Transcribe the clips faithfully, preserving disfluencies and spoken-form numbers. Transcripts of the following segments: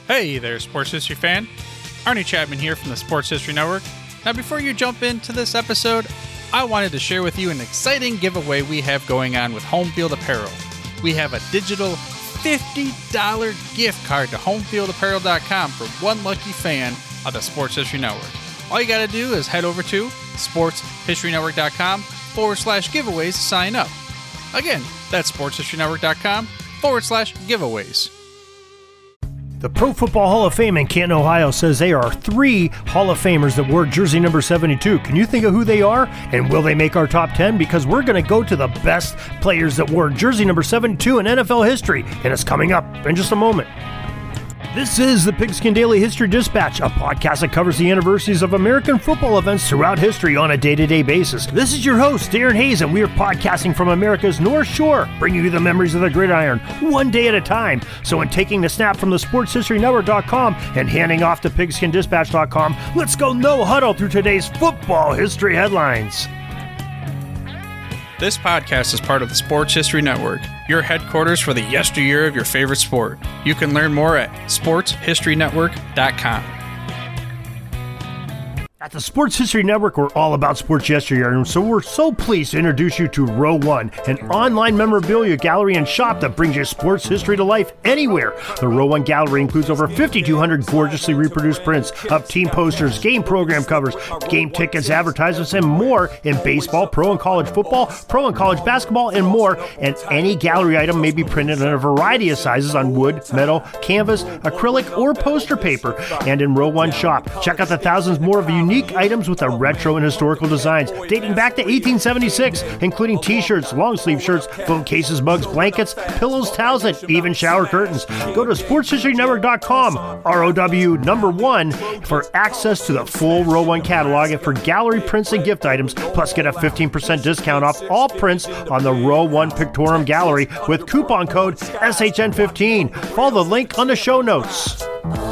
Hey there, Sports History fan. Arnie Chapman here from the Sports History Network. Now, before you jump into this episode, I wanted to share with you an exciting giveaway we have going on with Home Field Apparel. We have a digital fifty dollars gift card to home field apparel dot com for one lucky fan of the Sports History Network. All you got to do is head over to sports history network dot com forward slash giveaways to sign up. Again, that's sports history network dot com forward slash giveaways. The Pro Football Hall of Fame in Canton, Ohio says there are three Hall of Famers that wore jersey number seventy-two. Can you think of who they are? And will they make our top ten? Because we're going to go to the best players that wore jersey number seventy-two in N F L history. And it's coming up in just a moment. This is the Pigskin Daily History Dispatch, a podcast that covers the anniversaries of American football events throughout history on a day-to-day basis. This is your host, Darren Hayes, and we are podcasting from America's North Shore, bringing you the memories of the gridiron, one day at a time. So in taking the snap from the sports history network dot com and handing off to pigskin dispatch dot com, let's go no huddle through today's football history headlines. This podcast is part of the Sports History Network, your headquarters for the yesteryear of your favorite sport. You can learn more at sports history network dot com. At the Sports History Network, we're all about sports yesteryear, and so we're so pleased to introduce you to Row One, an online memorabilia gallery and shop that brings your sports history to life anywhere. The Row One gallery includes over fifty-two hundred gorgeously reproduced prints of team posters, game program covers, game tickets, advertisements, and more in baseball, pro and college football, pro and college basketball, and more. And any gallery item may be printed in a variety of sizes on wood, metal, canvas, acrylic, or poster paper. And in Row One shop, check out the thousands more of unique items with the retro and historical designs dating back to eighteen seventy-six, including t-shirts, long sleeve shirts, phone cases, mugs, blankets, pillows, towels, and even shower curtains. Go to sports history network dot com, R O W number one, for access to the full Row One catalog and for gallery prints and gift items, plus get a fifteen percent discount off all prints on the Row One Pictorum Gallery with coupon code S H N fifteen. Follow the link on the show notes.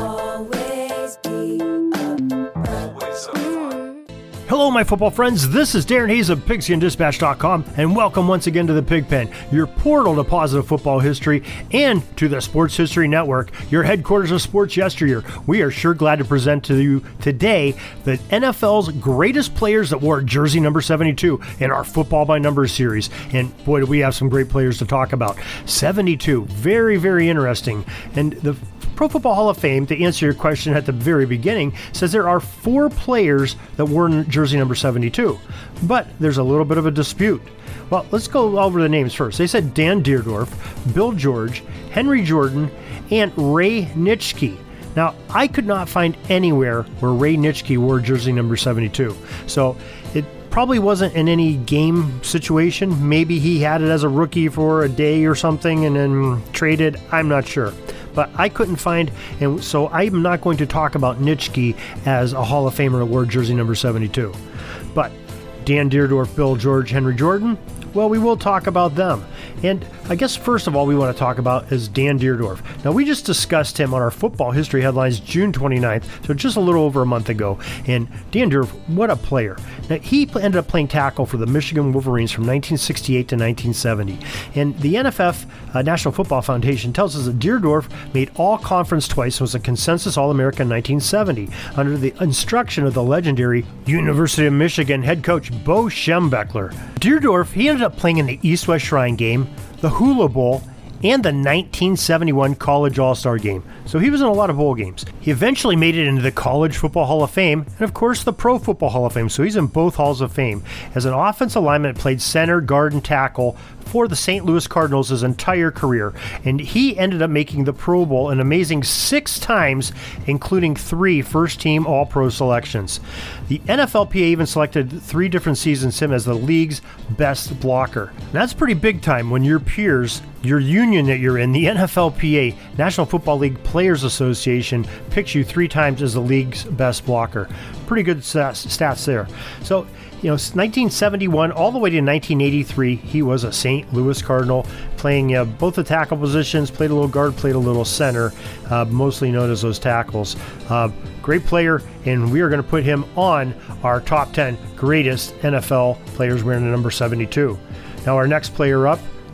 Hello, my football friends. This is Darren Hayes of pigskin dispatch dot com, and welcome once again to the Pigpen, your portal to positive football history, and to the Sports History Network, your headquarters of sports yesteryear. We are sure glad to present to you today the N F L's greatest players that wore jersey number seventy-two in our Football by Numbers series. And boy, do we have some great players to talk about. seventy-two, very, very interesting. And the Pro Football Hall of Fame, to answer your question at the very beginning, says there are four players that wore jersey number seventy-two, but there's a little bit of a dispute. Well, let's go over the names first. They said Dan Dierdorf, Bill George, Henry Jordan, and Ray Nitschke. Now, I could not find anywhere where Ray Nitschke wore jersey number seventy-two, so it probably wasn't in any game situation. Maybe he had it as a rookie for a day or something and then traded. I'm not sure. But I couldn't find, and so I'm not going to talk about Nitschke as a Hall of Famer that wore jersey number seventy-two. But Dan Dierdorf, Bill George, Henry Jordan, well, we will talk about them. And I guess first of all we want to talk about is Dan Dierdorf. Now, we just discussed him on our football history headlines June twenty-ninth, so just a little over a month ago. And Dan Dierdorf, what a player. Now, he ended up playing tackle for the Michigan Wolverines from nineteen sixty-eight to nineteen seventy. And the N F F, uh, National Football Foundation, tells us that Dierdorf made all-conference twice and was a consensus All-American in nineteen seventy under the instruction of the legendary University of Michigan head coach Bo Schembechler. Dierdorf, he ended up playing in the East-West Shrine Game, the Hula Bowl, and the nineteen seventy-one College All-Star Game. So he was in a lot of bowl games. He eventually made it into the College Football Hall of Fame and, of course, the Pro Football Hall of Fame. So he's in both Halls of Fame. As an offensive lineman, played center, guard, and tackle for the Saint Louis Cardinals his entire career. And he ended up making the Pro Bowl an amazing six times, including three first-team All-Pro selections. The N F L P A even selected three different seasons him as the league's best blocker. And that's pretty big time when your peers, your union that you're in, the N F L P A, National Football League Players Association, picks you three times as the league's best blocker. Pretty good stats, stats there. So, you know, nineteen seventy-one all the way to nineteen eighty-three, he was a Saint Louis Cardinal, playing uh, both the tackle positions, played a little guard, played a little center, uh, mostly known as those tackles. Uh, great player, and we are going to put him on our top ten greatest N F L players wearing the number seventy-two. Now, our next player up, well,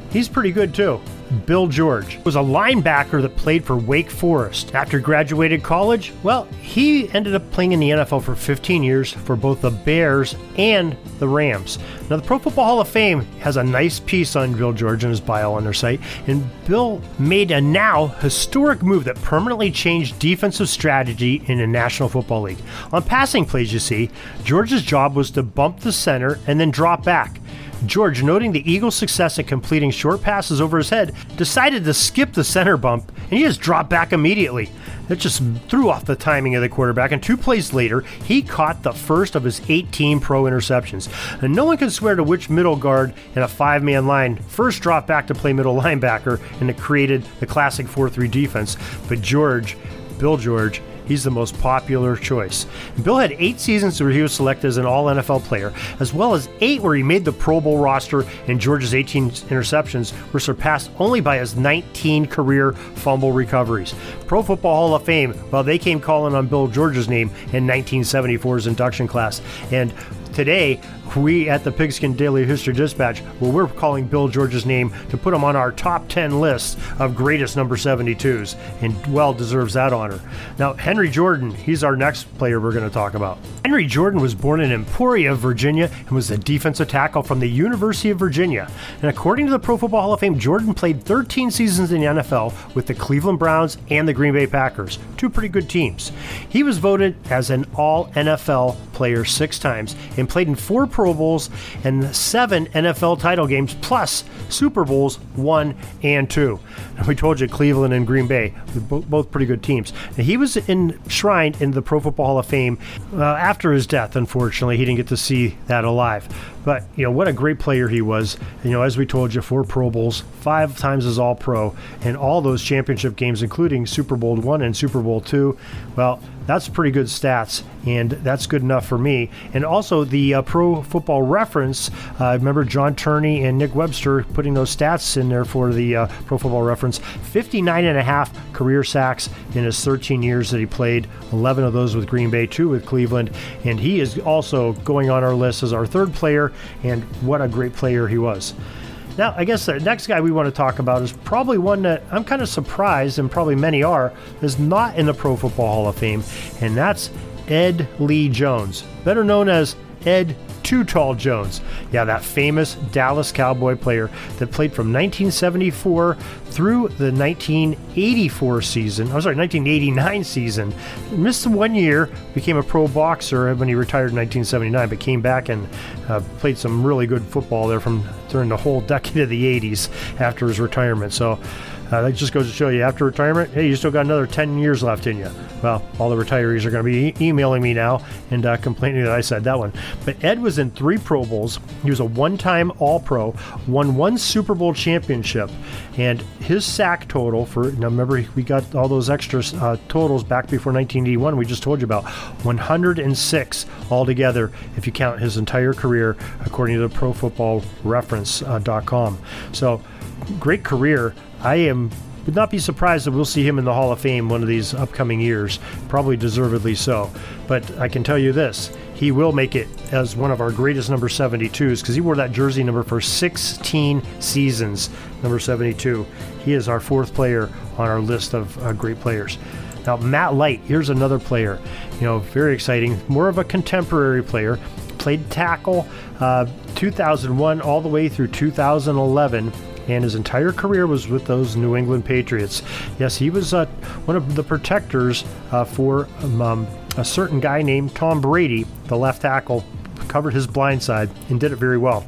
he's pretty good too. Bill George was a linebacker that played for Wake Forest. After he graduated college, well, he ended up playing in the N F L for fifteen years for both the Bears and the Rams. Now, the Pro Football Hall of Fame has a nice piece on Bill George in his bio on their site, and Bill made a now historic move that permanently changed defensive strategy in the National Football League. On passing plays, you see, George's job was to bump the center and then drop back. George, noting the Eagles' success at completing short passes over his head, decided to skip the center bump, and he just dropped back immediately. That just threw off the timing of the quarterback, and two plays later, he caught the first of his eighteen pro interceptions. And no one can swear to which middle guard in a five-man line first dropped back to play middle linebacker, and it created the classic four three defense. But George, Bill George, he's the most popular choice. Bill had eight seasons where he was selected as an all-N F L player, as well as eight where he made the Pro Bowl roster, and George's eighteen interceptions were surpassed only by his nineteen career fumble recoveries. Pro Football Hall of Fame, well, they came calling on Bill George's name in nineteen seventy-four's induction class. And today, we at the Pigskin Daily History Dispatch, well, we're calling Bill George's name to put him on our top ten list of greatest number seventy-twos, and well deserves that honor. Now, Henry Jordan, he's our next player we're going to talk about. Henry Jordan was born in Emporia, Virginia, and was a defensive tackle from the University of Virginia. And according to the Pro Football Hall of Fame, Jordan played thirteen seasons in the N F L with the Cleveland Browns and the Green Bay Packers, two pretty good teams. He was voted as an all-N F L player six times and played in four Pro Bowls and seven N F L title games, plus Super Bowls one and two. And we told you Cleveland and Green Bay, both pretty good teams. Now, he was enshrined in the Pro Football Hall of Fame uh, after his death. Unfortunately, he didn't get to see that alive. But, you know, what a great player he was. You know, as we told you, four Pro Bowls, five times as All-Pro, and all those championship games, including Super Bowl one and Super Bowl two. Well, that's pretty good stats, and that's good enough for me. And also the uh, Pro Football Reference, I uh, remember John Turney and Nick Webster putting those stats in there for the uh, Pro Football Reference. fifty-nine and a half career sacks in his thirteen years that he played, eleven of those with Green Bay, two with Cleveland. And he is also going on our list as our third player, and what a great player he was. Now, I guess the next guy we want to talk about is probably one that I'm kind of surprised, and probably many are, is not in the Pro Football Hall of Fame, and that's Ed Lee Jones, better known as Ed Too Tall Jones. Yeah, that famous Dallas Cowboy player that played from nineteen seventy-four through the nineteen eighty-four season. I'm sorry, nineteen eighty-nine season. Missed one year, became a pro boxer when he retired in nineteen seventy-nine, but came back and uh, played some really good football there from during the whole decade of the eighties after his retirement. So Uh, that just goes to show you, after retirement, hey, you still got another ten years left in you. Well, all the retirees are going to be e- emailing me now and uh, complaining that I said that one. But Ed was in three Pro Bowls. He was a one-time All-Pro, won one Super Bowl championship, and his sack total for, now remember, we got all those extra uh, totals back before nineteen eighty-one we just told you about, one hundred six altogether if you count his entire career, according to the Pro Football Reference dot com. So, great career. I am would not be surprised that we'll see him in the Hall of Fame one of these upcoming years, probably deservedly so. But I can tell you this, he will make it as one of our greatest number seventy-twos, because he wore that jersey number for sixteen seasons, number seventy-two. He is our fourth player on our list of uh, great players. Now, Matt Light, here's another player, you know, very exciting, more of a contemporary player, played tackle uh, two thousand one all the way through two thousand eleven. And his entire career was with those New England Patriots. Yes, he was uh, one of the protectors uh, for um, a certain guy named Tom Brady, the left tackle, covered his blind side and did it very well.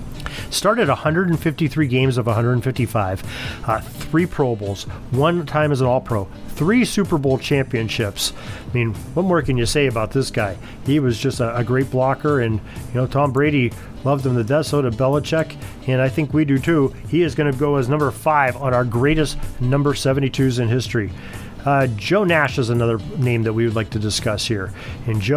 Started one hundred fifty-three games of one hundred fifty-five, uh, three Pro Bowls, one time as an All-Pro, three Super Bowl championships. I mean, what more can you say about this guy? He was just a, a great blocker, and you know, Tom Brady loved him to death, so did Belichick, and I think we do too. He is going to go as number five on our greatest number seventy-twos in history. Uh, Joe Nash is another name that we would like to discuss here. And Joe,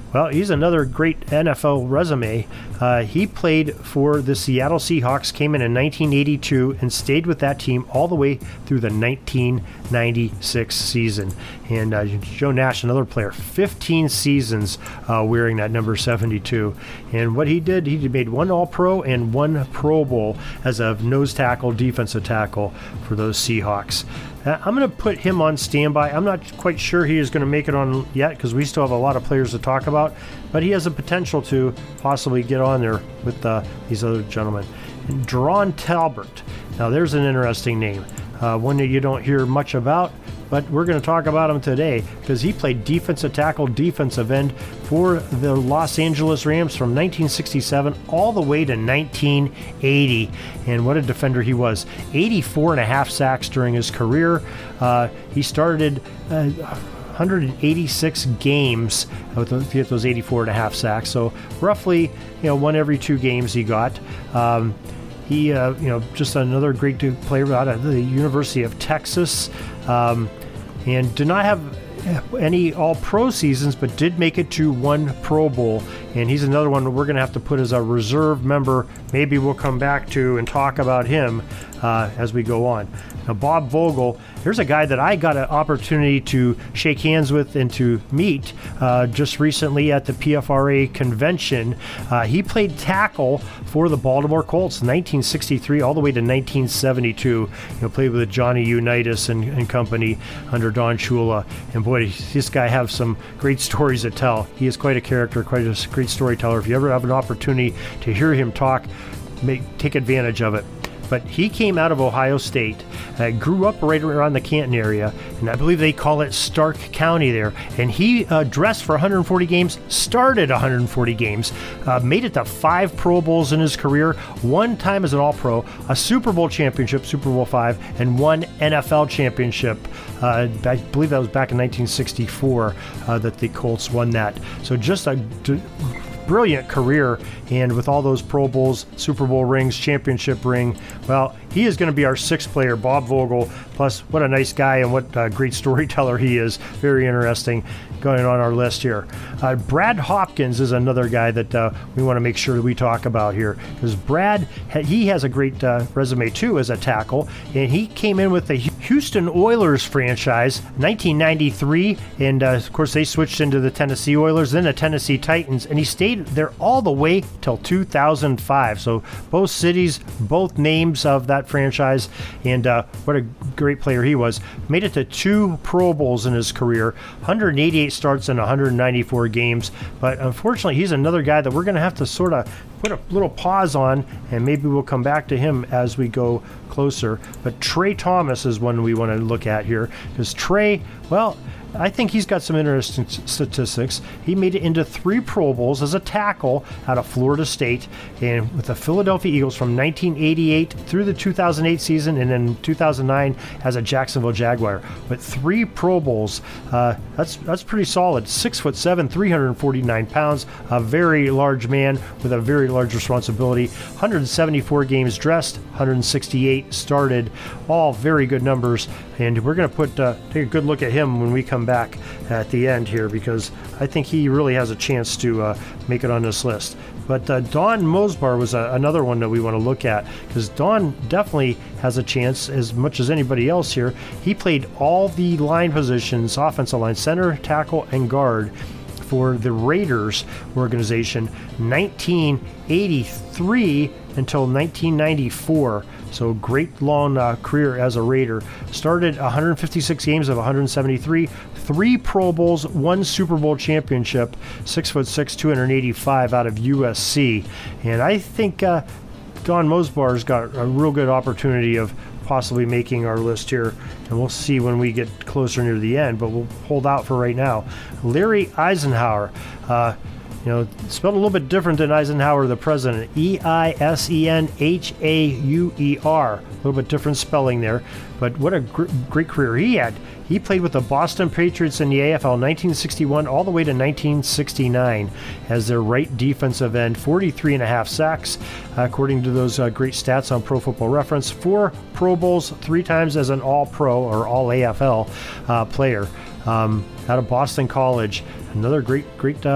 Well, he's another great N F L resume. Uh, he played for the Seattle Seahawks, came in in nineteen eighty-two, and stayed with that team all the way through the nineteen ninety-six season. And uh, Joe Nash, another player, fifteen seasons uh, wearing that number seventy-two. And what he did, he made one All-Pro and one Pro Bowl as a nose tackle, defensive tackle for those Seahawks. Uh, I'm going to put him on standby. I'm not quite sure he is going to make it on yet because we still have a lot of players to talk about, but he has the potential to possibly get on there with uh, these other gentlemen. And Deron Talbert. Now, there's an interesting name, uh, one that you don't hear much about, but we're going to talk about him today because he played defensive tackle, defensive end for the Los Angeles Rams from nineteen sixty-seven all the way to nineteen eighty. And what a defender he was. eighty-four and a half sacks during his career. Uh, he started uh, one hundred eighty-six games with those, get those eighty-four and a half sacks. So roughly, you know, one every two games he got. Um, He, uh, you know, just another great player out of the University of Texas, um, and did not have any All-Pro seasons, but did make it to one Pro Bowl. And he's another one we're going to have to put as a reserve member. Maybe we'll come back to and talk about him uh, as we go on. Now, Bob Vogel, here's a guy that I got an opportunity to shake hands with and to meet uh, just recently at the P F R A convention. Uh, he played tackle for the Baltimore Colts, nineteen sixty-three all the way to nineteen seventy-two. You know, played with Johnny Unitas and, and company under Don Shula. And boy, this guy has some great stories to tell. He is quite a character, quite a great storyteller. If you ever have an opportunity to hear him talk, make, take advantage of it. But he came out of Ohio State, uh, grew up right around the Canton area, and I believe they call it Stark County there. And he uh, dressed for one hundred forty games, started one hundred forty games, uh, made it to five Pro Bowls in his career, one time as an All-Pro, a Super Bowl championship, Super Bowl five, and one N F L championship. Uh, I believe that was back in nineteen sixty-four uh, that the Colts won that. So just a d- brilliant career, and with all those Pro Bowls, Super Bowl rings, championship ring, well, he is going to be our sixth player, Bob Vogel. Plus, what a nice guy and what a great storyteller he is. Very interesting going on our list here. Uh, Brad Hopkins is another guy that uh, we want to make sure that we talk about here, because Brad, he has a great uh, resume too as a tackle, and he came in with the Houston Oilers franchise nineteen ninety-three, and uh, of course they switched into the Tennessee Oilers, then the Tennessee Titans, and he stayed there all the way till two thousand five. So both cities, both names of that franchise, and uh, what a great player he was. Made it to two Pro Bowls in his career, one hundred eighty-eight starts in one hundred ninety-four games, but unfortunately he's another guy that we're going to have to sort of put a little pause on, and maybe we'll come back to him as we go closer. But Trey Thomas is one we want to look at here, because Trey, well, I think he's got some interesting statistics. He made it into three Pro Bowls as a tackle out of Florida State, and with the Philadelphia Eagles from nineteen eighty-eight through the two thousand eight season, and then two thousand nine as a Jacksonville Jaguar. But three Pro Bowls, uh, that's that's pretty solid. Six foot seven, three hundred forty-nine pounds, a very large man with a very large responsibility. one hundred seventy-four games dressed, one hundred sixty-eight started, all very good numbers. And we're going to put uh, take a good look at him when we come back at the end here, because I think he really has a chance to uh, make it on this list. But uh, Don Mosbar was a, another one that we want to look at, because Don definitely has a chance as much as anybody else here. He played all the line positions, offensive line, center, tackle, and guard for the Raiders organization, nineteen eighty-three until nineteen ninety-four. So great long uh, career as a Raider. Started one hundred fifty-six games of one hundred seventy-three, three Pro Bowls, one Super Bowl championship, six foot six, two hundred eighty-five out of U S C. And I think uh, Don Mosbar's got a real good opportunity of possibly making our list here, and we'll see when we get closer near the end, but we'll hold out for right now. Larry Eisenhower, uh, you know, spelled a little bit different than Eisenhower the president. E I S E N H A U E R. A little bit different spelling there, but what a gr- great career he had. He played with the Boston Patriots in the A F L nineteen sixty-one all the way to nineteen sixty-nine as their right defensive end, forty-three and a half sacks, according to those uh, great stats on Pro Football Reference. Four Pro Bowls, three times as an All-Pro or All-A F L uh, player um, out of Boston College. Another great, great uh,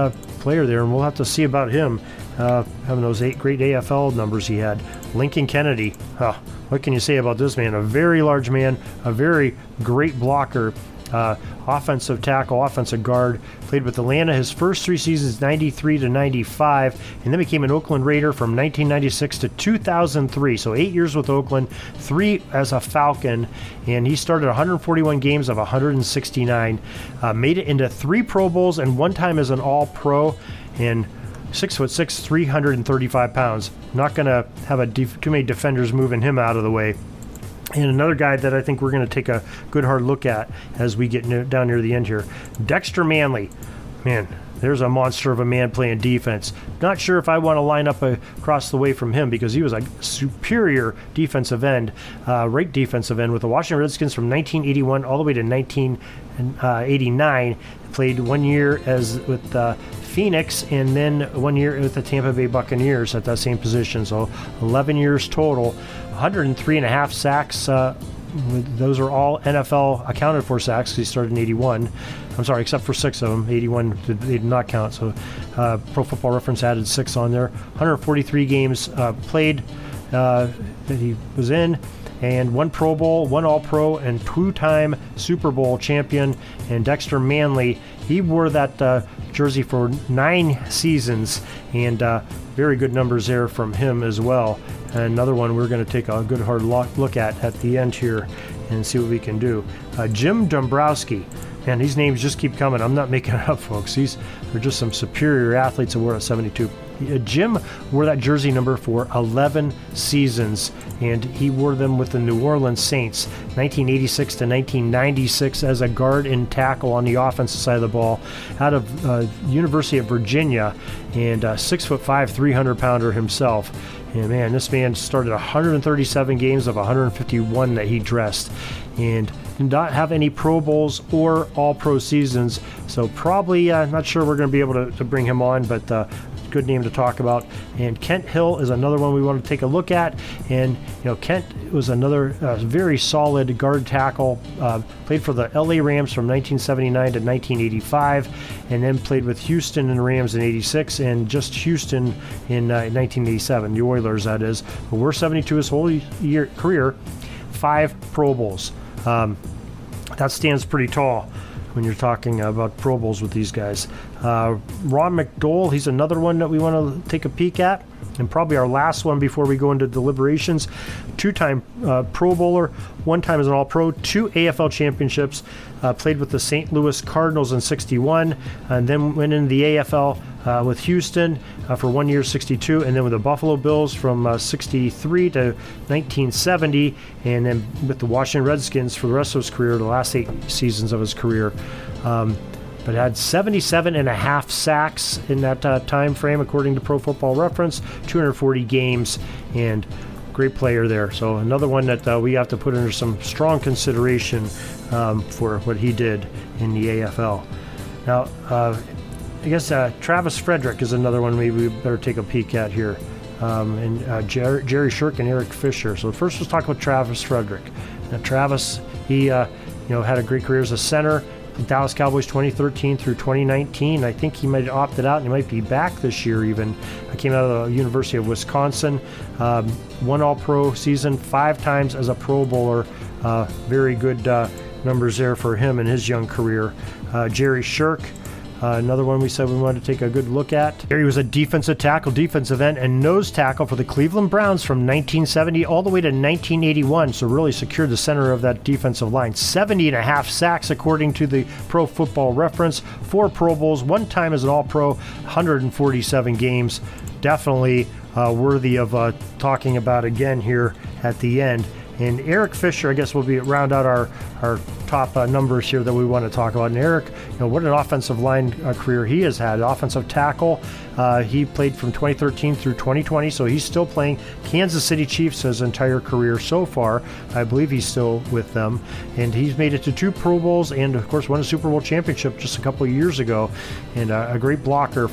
player there, and we'll have to see about him uh, having those eight great A F L numbers he had. Lincoln Kennedy, huh, what can you say about this man? A very large man, a very great blocker, uh, offensive tackle, offensive guard. Played with Atlanta his first three seasons, ninety-three to ninety-five, and then became an Oakland Raider from nineteen ninety-six to two thousand three. So eight years with Oakland, three as a Falcon, and he started one hundred forty-one games of one hundred sixty-nine. Uh, made it into three Pro Bowls and one time as an All-Pro, and six foot six, three hundred thirty-five pounds. Not going to have a def- too many defenders moving him out of the way. And another guy that I think we're going to take a good hard look at as we get near, down near the end here, Dexter Manley. Man, there's a monster of a man playing defense. Not sure if I want to line up a, across the way from him because he was a superior defensive end, uh, right defensive end with the Washington Redskins from nineteen eighty-one all the way to nineteen eighty-nine. Played one year as with uh, Phoenix and then one year with the Tampa Bay Buccaneers at that same position. So eleven years total, one hundred three and a half sacks. Uh, those are all N F L accounted for sacks because he started in eighty-one. I'm sorry, except for six of them. eighty-one did, they did not count. So uh, Pro Football Reference added six on there. one hundred forty-three games uh, played uh, that he was in, and one Pro Bowl, one All-Pro, and two-time Super Bowl champion. And Dexter Manley, he wore that uh, jersey for nine seasons, and uh, very good numbers there from him as well. And another one we're going to take a good hard look at at the end here and see what we can do. Uh, Jim Dombrowski. Man, these names just keep coming. I'm not making it up, folks. These are just some superior athletes that wore at seventy-two. Uh, Jim wore that jersey number for eleven seasons, and he wore them with the New Orleans Saints, nineteen eighty-six to nineteen ninety-six, as a guard and tackle on the offensive side of the ball, out of uh, University of Virginia, and uh, six foot five, three hundred pounder himself. And man, this man started one hundred thirty-seven games of one hundred fifty-one that he dressed, and did not have any Pro Bowls or All-Pro seasons. So probably uh, not sure we're going to be able to, to bring him on, but uh, good name to talk about. And Kent Hill is another one we want to take a look at. And you know, Kent was another uh, very solid guard tackle. Uh, played for the L A Rams from nineteen seventy-nine to nineteen eighty-five, and then played with Houston and Rams in eighty-six, and just Houston in uh, nineteen eighty-seven, the Oilers that is. But we're seventy-two his whole year career, five Pro Bowls. Um, that stands pretty tall when you're talking about Pro Bowls with these guys. Uh, Ron McDowell, he's another one that we want to take a peek at, and probably our last one before we go into deliberations. Two-time uh, Pro Bowler, one time as an All-Pro, two A F L championships, uh, played with the Saint Louis Cardinals in sixty-one, and then went into the A F L uh, with Houston uh, for one year, sixty-two, and then with the Buffalo Bills from uh, sixty-three to nineteen seventy, and then with the Washington Redskins for the rest of his career, the last eight seasons of his career. Um, but had seventy-seven and a half sacks in that uh, time frame, according to Pro Football Reference, two hundred forty games, and great player there. So another one that uh, we have to put under some strong consideration um, for what he did in the A F L. Now, uh, I guess uh, Travis Frederick is another one maybe we better take a peek at here. Um, and uh, Jer- Jerry Shirk and Eric Fisher. So first let's talk about Travis Frederick. Now, Travis, he uh, you know had a great career as a center. The Dallas Cowboys twenty thirteen through twenty nineteen. I think he might have opted out and he might be back this year even. I came out of the University of Wisconsin. Um, one All-Pro season, five times as a Pro Bowler. Uh, very good uh, numbers there for him in his young career. Uh, Jerry Shirk, Uh, another one we said we wanted to take a good look at. He was a defensive tackle, defensive end, and nose tackle for the Cleveland Browns from nineteen seventy all the way to nineteen eighty-one, so really secured the center of that defensive line. seventy and a half sacks according to the Pro Football Reference, four Pro Bowls, one time as an All-Pro, one hundred forty-seven games. Definitely uh, worthy of uh, talking about again here at the end. And Eric Fisher, I guess, will be round out our our top uh, numbers here that we want to talk about. And Eric, you know, what an offensive line uh, career he has had. Offensive tackle, uh, he played from twenty thirteen through twenty twenty, so he's still playing Kansas City Chiefs his entire career so far. I believe he's still with them, and he's made it to two Pro Bowls and, of course, won a Super Bowl championship just a couple of years ago. And uh, a great blocker for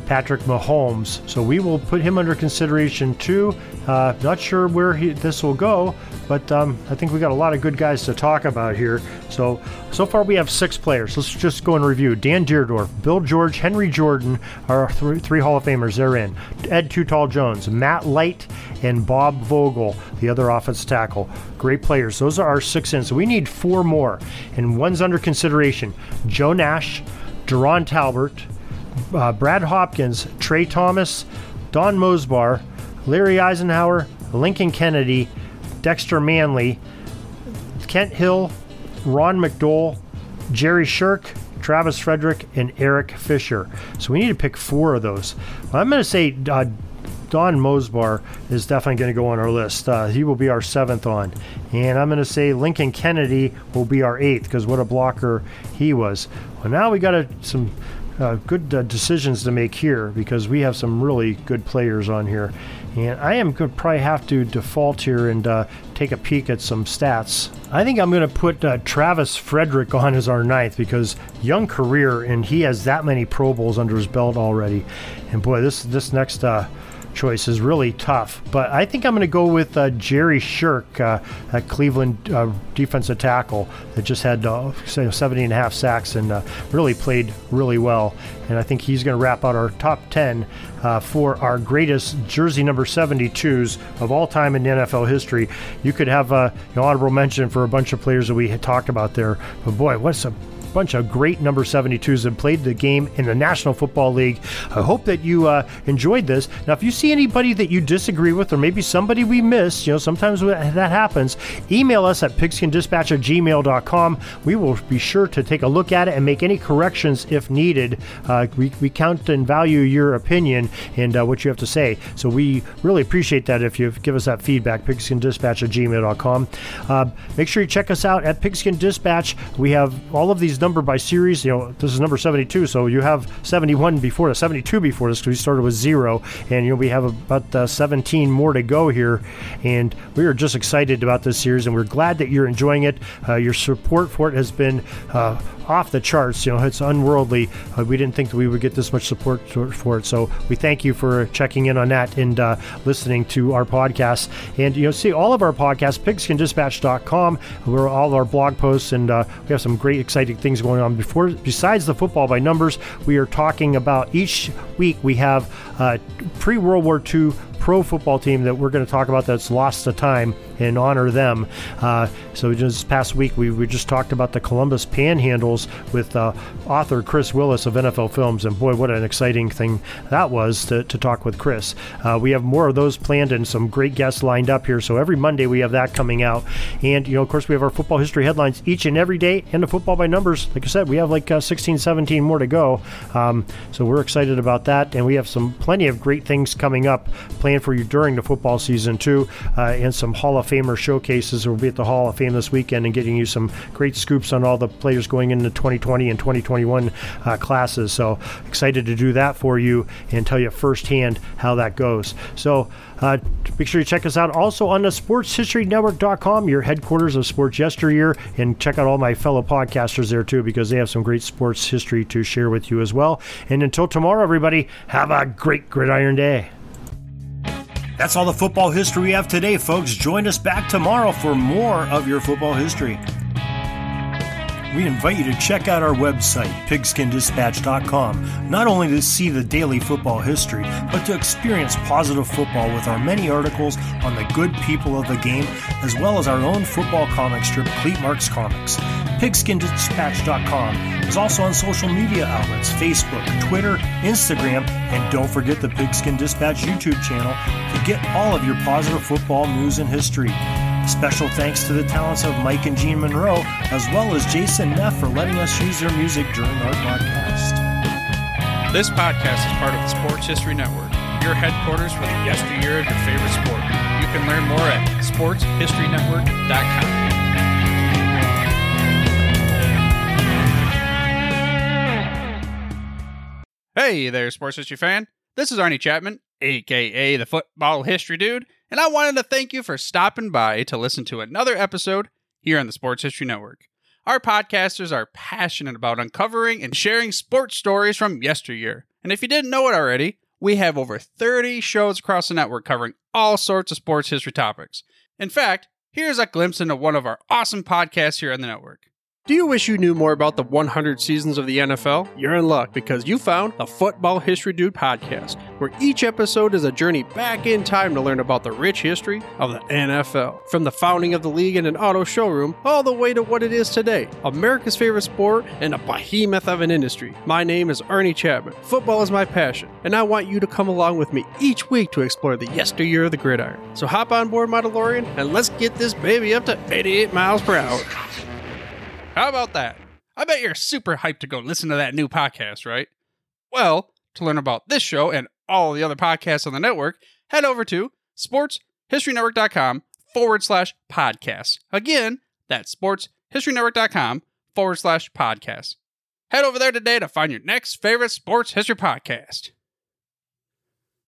Patrick Mahomes. So we will put him under consideration too. Uh, not sure where he, this will go, but um, I think we got a lot of good guys to talk about here. So, so far we have six players. Let's just go and review. Dan Deerdorf, Bill George, Henry Jordan are our three, three Hall of Famers. They're in. Ed Too Tall Jones, Matt Light, and Bob Vogel, the other offensive tackle. Great players. Those are our six in. So we need four more, and one's under consideration. Joe Nash, Duron Talbert, uh, Brad Hopkins, Trey Thomas, Don Mosbar, Larry Eisenhower, Lincoln Kennedy, Dexter Manley, Kent Hill, Ron McDowell, Jerry Shirk, Travis Frederick, and Eric Fisher. So we need to pick four of those. I'm going to say uh, Don Mosbar is definitely going to go on our list. Uh, he will be our seventh on. And I'm going to say Lincoln Kennedy will be our eighth, because what a blocker he was. Well, now we got a, some uh, good uh, decisions to make here, because we have some really good players on here. And I am going to probably have to default here and uh, take a peek at some stats. I think I'm going to put uh, Travis Frederick on as our ninth, because young career, and he has that many Pro Bowls under his belt already. And boy, this this next uh, choice is really tough. But I think I'm going to go with uh, Jerry Shirk, uh, that Cleveland uh, defensive tackle that just had uh, seventy and a half sacks and uh, really played really well. And I think he's going to wrap out our top ten uh, for our greatest jersey number seventy-twos of all time in N F L history. You could have uh, an honorable mention for a bunch of players that we had talked about there. But boy, what's a bunch of great number seventy-twos that played the game in the National Football League. I hope that you uh, enjoyed this. Now, if you see anybody that you disagree with, or maybe somebody we missed, you know, sometimes that happens, email us at pigskindispatch at gmail dot com. We will be sure to take a look at it and make any corrections if needed. Uh, we, we count and value your opinion and uh, what you have to say. So we really appreciate that if you give us that feedback, pigskindispatch at gmail dot com. Uh, make sure you check us out at Pigskin Dispatch. We have all of these numbered by series. You know, this is number seventy-two, so you have seventy-one before this, seventy-two before this, because we started with zero, and you know, we have about uh, seventeen more to go here, and we are just excited about this series, and we're glad that you're enjoying it. Uh, your support for it has been uh, off the charts. You know, it's unworldly. Uh, we didn't think that we would get this much support for it, so we thank you for checking in on that and uh, listening to our podcast. And you know, see all of our podcasts, pigskin dispatch dot com, where all of our blog posts, and uh, we have some great exciting things going on. Before, besides the football by numbers, we are talking about each week we have uh, pre-World War Two pro football team that we're going to talk about that's lost to time and honor them. Uh, so just this past week, we, we just talked about the Columbus Panhandles with uh, author Chris Willis of N F L Films, and boy, what an exciting thing that was to, to talk with Chris. Uh, we have more of those planned and some great guests lined up here, so every Monday we have that coming out. And, you know, of course, we have our football history headlines each and every day, and the football by numbers. Like I said, we have like uh, sixteen, seventeen more to go. Um, so we're excited about that, and we have some plenty of great things coming up planned for you during the football season too, uh, and some Hall of Famer showcases. We'll be at the Hall of Fame this weekend and getting you some great scoops on all the players going into twenty twenty and twenty twenty-one uh, classes. So excited to do that for you and tell you firsthand how that goes. So uh, make sure you check us out also on the sports history network dot com, your headquarters of sports yesteryear, and check out all my fellow podcasters there too, because they have some great sports history to share with you as well. And until tomorrow, everybody, have a great gridiron day. That's all the football history we have today, folks. Join us back tomorrow for more of your football history. We invite you to check out our website, pigskin dispatch dot com, not only to see the daily football history, but to experience positive football with our many articles on the good people of the game, as well as our own football comic strip, Cleat Marks Comics. pigskin dispatch dot com is also on social media outlets, Facebook, Twitter, Instagram, and don't forget the Pigskin Dispatch YouTube channel to get all of your positive football news and history. Special thanks to the talents of Mike and Gene Monroe, as well as Jason Neff for letting us use their music during our podcast. This podcast is part of the Sports History Network, your headquarters for the yesteryear of your favorite sport. You can learn more at sports history network dot com. Hey there, Sports History fan. This is Arnie Chapman, aka the Football History Dude, and I wanted to thank you for stopping by to listen to another episode here on the Sports History Network. Our podcasters are passionate about uncovering and sharing sports stories from yesteryear. And if you didn't know it already, we have over thirty shows across the network covering all sorts of sports history topics. In fact, here's a glimpse into one of our awesome podcasts here on the network. Do you wish you knew more about the one hundred seasons of the N F L? You're in luck because you found the Football History Dude podcast, where each episode is a journey back in time to learn about the rich history of the N F L. From the founding of the league in an auto showroom, all the way to what it is today, America's favorite sport and a behemoth of an industry. My name is Ernie Chapman. Football is my passion, and I want you to come along with me each week to explore the yesteryear of the gridiron. So hop on board my DeLorean and let's get this baby up to eighty-eight miles per hour. How about that? I bet you're super hyped to go listen to that new podcast, right? Well, to learn about this show and all the other podcasts on the network, head over to sportshistorynetwork.com forward slash podcasts. Again, that's sportshistorynetwork.com forward slash podcasts. Head over there today to find your next favorite sports history podcast.